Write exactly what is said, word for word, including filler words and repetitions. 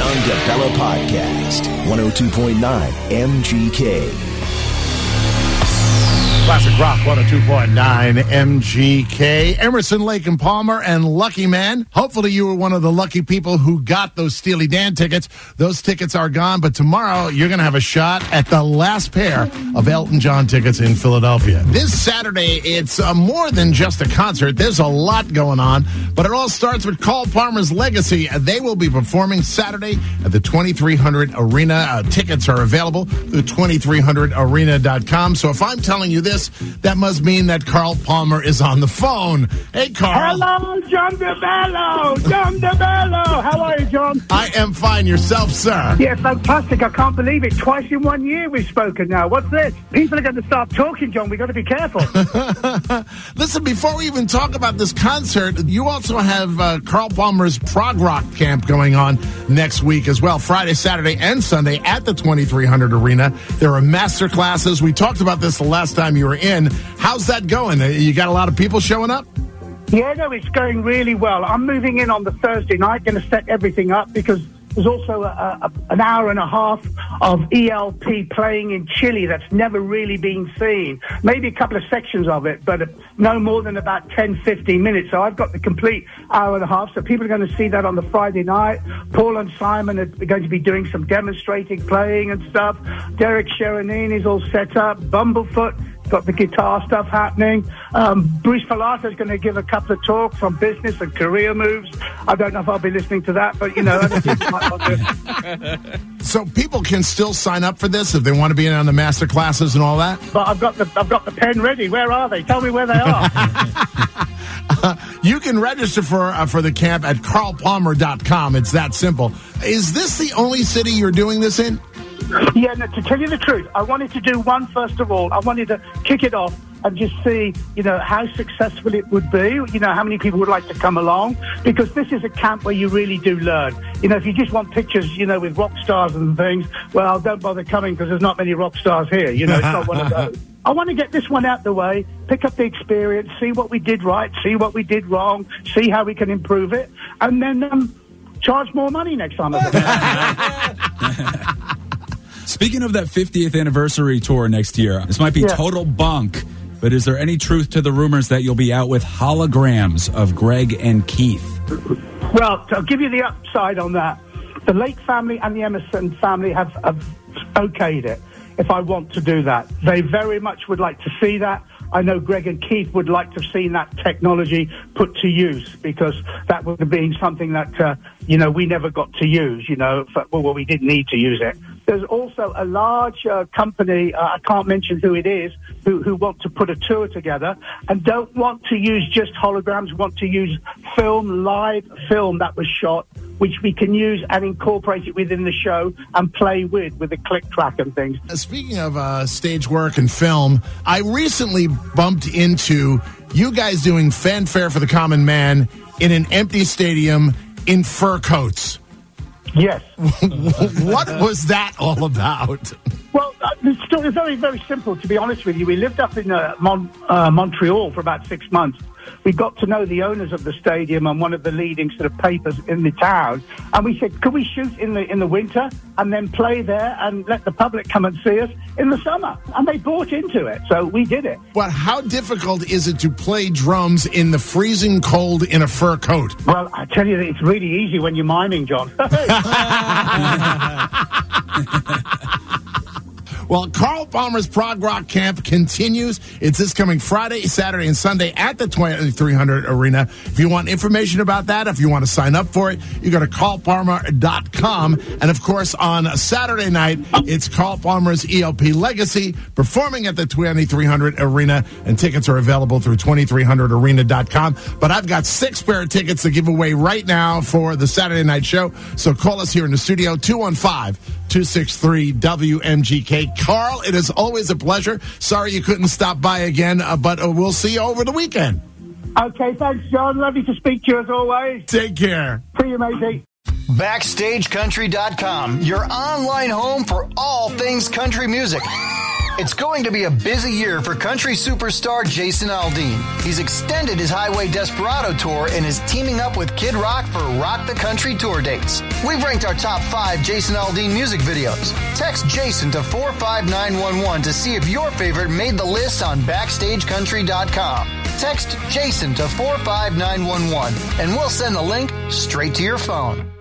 John DeBella Podcast, one oh two point nine M G K. Classic Rock one oh two point nine M G K. Emerson, Lake and Palmer, and Lucky Man. Hopefully you were one of the lucky people who got those Steely Dan tickets. Those tickets are gone, but tomorrow you're going to have a shot at the last pair of Elton John tickets in Philadelphia. This Saturday, it's uh, more than just a concert. There's a lot going on, but it all starts with Carl Palmer's Legacy. They will be performing Saturday at the twenty-three hundred Arena. Uh, tickets are available through twenty-three hundred arena dot com. So if I'm telling you this, that must mean that Carl Palmer is on the phone. Hey, Carl. Hello, John DeBello. John DeBello. How are you, John? I am fine. Yourself, sir? Yeah, fantastic. I can't believe it. Twice in one year we've spoken now. What's this? People are going to start talking, John. We've got to be careful. Listen, before we even talk about this concert, you also have uh, Carl Palmer's Prog Rock Camp going on next week as well, Friday, Saturday, and Sunday at the twenty-three hundred Arena. There are master classes. We talked about this the last time you were in. How's that going? You got a lot of people showing up? Yeah, no, it's going really well. I'm moving in on the Thursday night, going to set everything up because there's also a, a, an hour and a half of E L P playing in Chile that's never really been seen. Maybe a couple of sections of it, but no more than about ten, fifteen minutes. So I've got the complete hour and a half. So people are going to see that on the Friday night. Paul and Simon are going to be doing some demonstrating, playing and stuff. Derek Sheranine is all set up. Bumblefoot got the guitar stuff happening. Um, Bruce Falato is going to give a couple of talks on business and career moves. I don't know if I'll be listening to that, but, you know. So people can still sign up for this if they want to be in on the master classes and all that? But I've got the I've got the pen ready. Where are they? Tell me where they are. uh, you can register for uh, for the camp at carl palmer dot com. It's that simple. Is this the only city you're doing this in? Yeah, no, to tell you the truth, I wanted to do one first of all. I wanted to kick it off and just see, you know, how successful it would be, you know, how many people would like to come along, because this is a camp where you really do learn. You know, if you just want pictures, you know, with rock stars and things, well, don't bother coming because there's not many rock stars here. You know, it's not one of those. I want to get this one out the way, pick up the experience, see what we did right, see what we did wrong, see how we can improve it, and then um, charge more money next time. Speaking of that fiftieth anniversary tour next year, this might be yeah. total bunk, but is there any truth to the rumors that you'll be out with holograms of Greg and Keith? Well, I'll give you the upside on that. The Lake family and the Emerson family have, have okayed it if I want to do that. They very much would like to see that. I know Greg and Keith would like to have seen that technology put to use, because that would have been something that, uh, you know, we never got to use, you know, for, well, we didn't need to use it. There's also a large uh, company, uh, I can't mention who it is, who, who want to put a tour together and don't want to use just holograms, want to use film, live film that was shot, which we can use and incorporate it within the show and play with, with a click track and things. Speaking of uh, stage work and film, I recently bumped into you guys doing Fanfare for the Common Man in an empty stadium in fur coats. Yes. What was that all about? Well, uh, the story is very, very simple, to be honest with you. We lived up in uh, Mon- uh, Montreal for about six months. We got to know the owners of the stadium and one of the leading sort of papers in the town. And we said, could we shoot in the in the winter and then play there and let the public come and see us in the summer? And they bought into it. So we did it. But how difficult is it to play drums in the freezing cold in a fur coat? Well, I tell you, it's really easy when you're miming, John. Well, Carl Palmer's Prog Rock Camp continues. It's this coming Friday, Saturday, and Sunday at the twenty-three hundred Arena. If you want information about that, if you want to sign up for it, you go to carl palmer dot com. And, of course, on Saturday night, it's Carl Palmer's E L P Legacy performing at the twenty-three hundred Arena, and tickets are available through twenty-three hundred arena dot com. But I've got six pair of tickets to give away right now for the Saturday night show. So call us here in the studio, two one five, two six three, W M G K. Carl, it is always a pleasure. Sorry you couldn't stop by again, uh, but uh, we'll see you over the weekend. Okay, thanks, John. Lovely to speak to you as always. Take care. See you, matey. Backstage Country dot com, your online home for all things country music. It's going to be a busy year for country superstar Jason Aldean. He's extended his Highway Desperado tour and is teaming up with Kid Rock for Rock the Country tour dates. We've ranked our top five Jason Aldean music videos. Text Jason to four five nine one one to see if your favorite made the list on backstage country dot com. Text Jason to four five nine one one and we'll send the link straight to your phone.